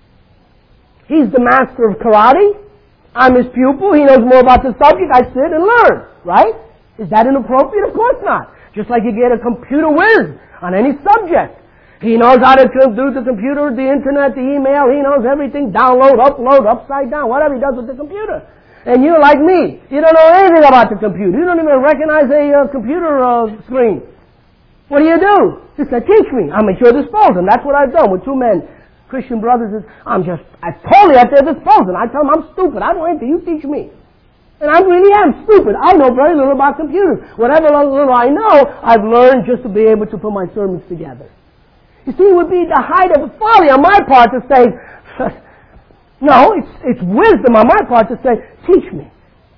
he's the master of karate. I'm his pupil. He knows more about the subject. I sit and learn. Right? Is that inappropriate? Of course not. Just like you get a computer whiz on any subject. He knows how to do the computer, the internet, the email. He knows everything. Download, upload, upside down, whatever he does with the computer. And you're like me. You don't know anything about the computer. You don't even recognize a uh, computer uh, screen. What do you do? He said, teach me. I'm at your disposal. And that's what I've done with two men. Christian brothers is, I'm just, I'm totally at their disposal. I tell them I'm stupid. I don't know anything. You teach me. And I really am stupid. I know very little about computers. Whatever little I know, I've learned just to be able to put my sermons together. You see, it would be the height of folly on my part to say, no, it's, it's wisdom on my part to say, teach me.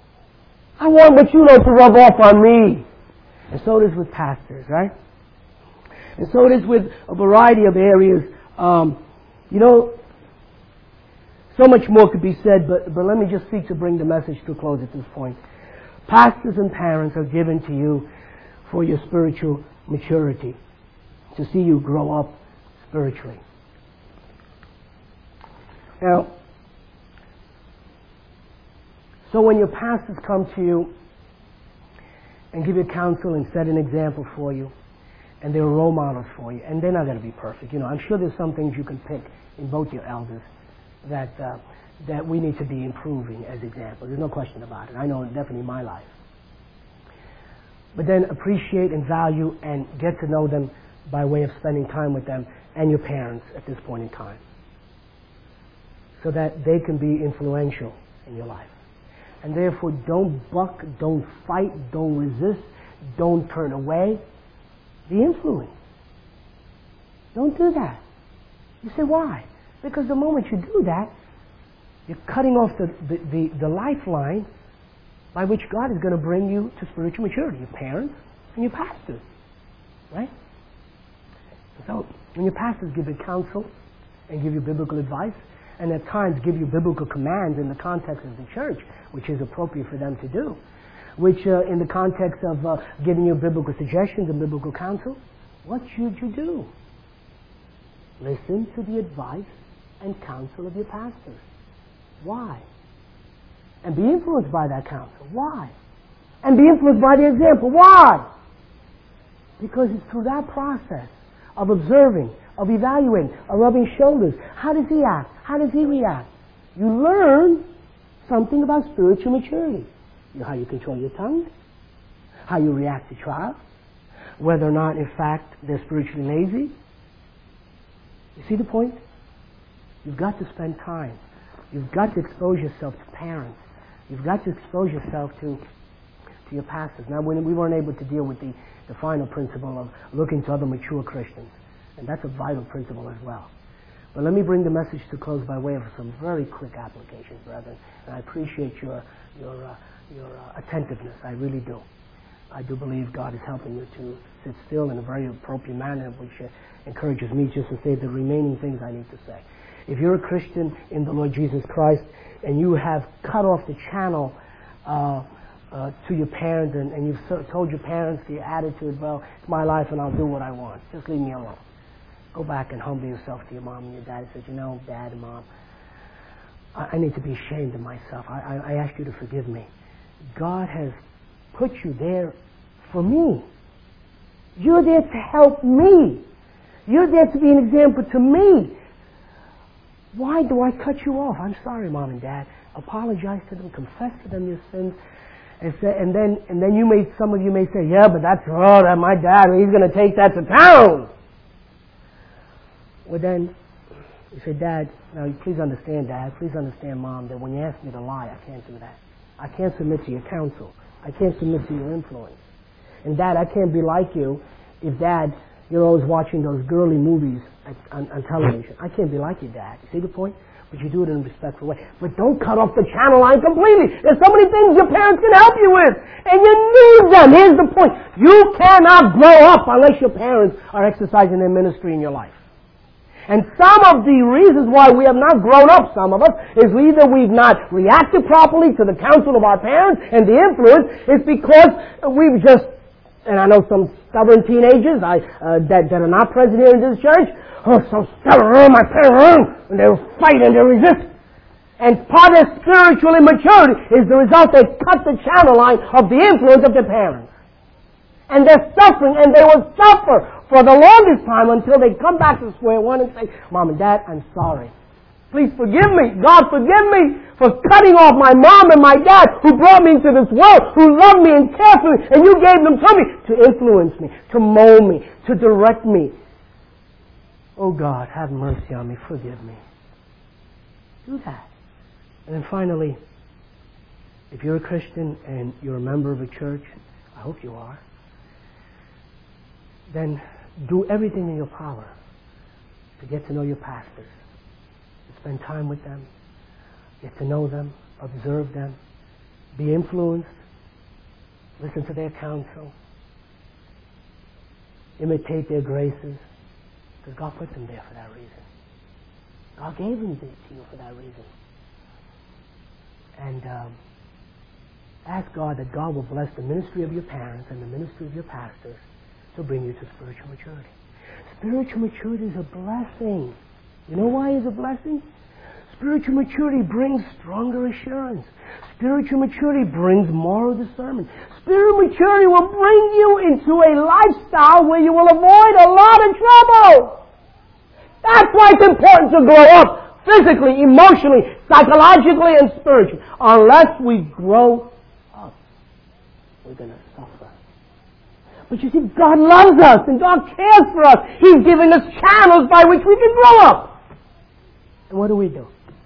I want what you know to rub off on me. And so it is with pastors, right? And so it is with a variety of areas. Um, you know, so much more could be said, but, but let me just seek to bring the message to a close at this point. Pastors and parents are given to you for your spiritual maturity, to see you grow up spiritually. Now, so when your pastors come to you and give you counsel and set an example for you, and they're role models for you, and they're not going to be perfect. You know, I'm sure there's some things you can pick in both your elders that uh, that we need to be improving as examples. There's no question about it. I know definitely in my life. But then appreciate and value and get to know them by way of spending time with them and your parents at this point in time, so that they can be influential in your life. And therefore, don't buck, don't fight, don't resist, don't turn away. Be influenced. Don't do that. You say, why? Because the moment you do that, you're cutting off the, the, the, the lifeline by which God is going to bring you to spiritual maturity, your parents and your pastors. Right? So, when your pastors give you counsel and give you biblical advice, and at times give you biblical commands in the context of the church, which is appropriate for them to do, which uh, in the context of uh, giving you biblical suggestions and biblical counsel, what should you do? Listen to the advice and counsel of your pastors. Why? And be influenced by that counsel. Why? And be influenced by the example. Why? Because it's through that process of observing, of evaluating, of rubbing shoulders. How does he act? How does he react? You learn something about spiritual maturity. You know how you control your tongue, how you react to trials, whether or not, in fact, they're spiritually lazy. You see the point? You've got to spend time. You've got to expose yourself to parents. You've got to expose yourself to, to your pastors. Now, we, we weren't able to deal with the, the final principle of looking to other mature Christians. And that's a vital principle as well. But let me bring the message to close by way of some very quick applications, brethren. And I appreciate your, your, uh, your uh, attentiveness. I really do. I do believe God is helping you to sit still in a very appropriate manner, which uh, encourages me just to say the remaining things I need to say. If you're a Christian in the Lord Jesus Christ and you have cut off the channel uh, uh, to your parents and, and you've so told your parents the attitude, well, it's my life and I'll do what I want. Just leave me alone. Go back and humble yourself to your mom and your dad and say, you know, Dad and Mom, I, I need to be ashamed of myself. I, I, I ask you to forgive me. God has put you there for me. You're there to help me. You're there to be an example to me. Why do I cut you off? I'm sorry, Mom and Dad. Apologize to them, confess to them your sins, and say, and then and then you may some of you may say, yeah, but that's oh, that my dad, he's going to take that to town. Well, then you say, Dad, now please understand, Dad, please understand, Mom, that when you ask me to lie, I can't do that. I can't submit to your counsel. I can't submit to your influence. And Dad, I can't be like you if, Dad, you're always watching those girly movies on, on television. I can't be like you, Dad. You see the point? But you do it in a respectful way. But don't cut off the channel line completely. There's so many things your parents can help you with. And you need them. Here's the point. You cannot grow up unless your parents are exercising their ministry in your life. And some of the reasons why we have not grown up, some of us, is either we've not reacted properly to the counsel of our parents and the influence, is because we've just, and I know some stubborn teenagers I, uh, that, that are not present here in this church, oh, so stubborn, oh, my parents, and they fight and they resist. And part of spiritual immaturity is the result they cut the channel line of the influence of their parents. And they're suffering, and they will suffer for the longest time until they come back to square one and say, Mom and Dad, I'm sorry. Please forgive me. God, forgive me for cutting off my mom and my dad who brought me into this world, who loved me and cared for me, and you gave them to me to influence me, to mold me, to direct me. Oh God, have mercy on me. Forgive me. Do that. And then finally, if you're a Christian and you're a member of a church, I hope you are, then do everything in your power to get to know your pastors, to spend time with them, get to know them, observe them, be influenced, listen to their counsel, imitate their graces, because God put them there for that reason. God gave them to you for that reason. And um, ask God that God will bless the ministry of your parents and the ministry of your pastors to bring you to spiritual maturity. Spiritual maturity is a blessing. You know why it's a blessing? Spiritual maturity brings stronger assurance. Spiritual maturity brings moral discernment. Spiritual maturity will bring you into a lifestyle where you will avoid a lot of trouble. That's why it's important to grow up physically, emotionally, psychologically, and spiritually. Unless we grow up, we're going to suffer. But you see, God loves us and God cares for us. He's giving us channels by which we can grow up. And what do we do?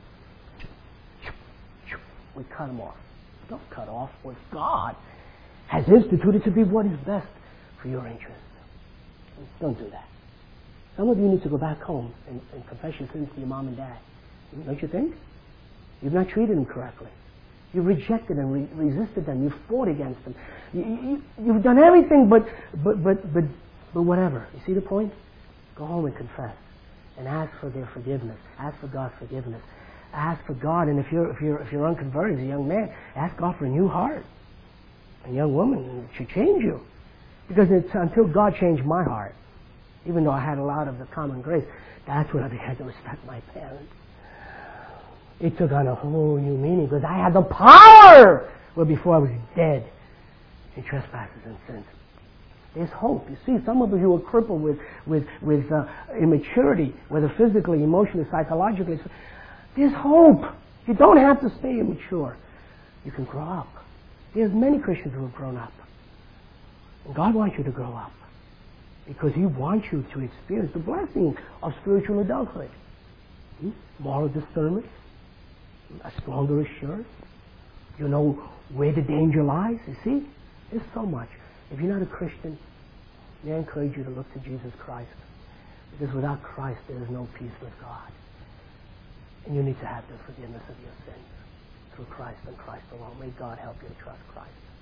We cut them off. Don't cut off what God has instituted to be what is best for your interest. Don't do that. Some of you need to go back home and, and confess your sins to your mom and dad. Don't you think? You've not treated them correctly. You've rejected them, re- resisted them. You've fought against them. You, you, you've done everything but, but, but, but, but whatever. You see the point? Go home and confess. And ask for their forgiveness. Ask for God's forgiveness. Ask for God, and if you're, if you're, if you're unconverted as a young man, ask God for a new heart. A young woman should change you. Because it's until God changed my heart, even though I had a lot of the common grace, that's when I began to respect my parents. It took on a whole new meaning because I had the power. Well, before I was dead in trespasses and sins. There's hope. You see, some of you are crippled with, with, with uh, immaturity, whether physically, emotionally, psychologically. There's hope. You don't have to stay immature. You can grow up. There's many Christians who have grown up. And God wants you to grow up because He wants you to experience the blessing of spiritual adulthood. Hmm? Moral discernment, a stronger assurance. You know where the danger lies. You see, there's so much. If you're not a Christian, may I encourage you to look to Jesus Christ. Because without Christ, there is no peace with God. And you need to have the forgiveness of your sins through Christ and Christ alone. May God help you to trust Christ.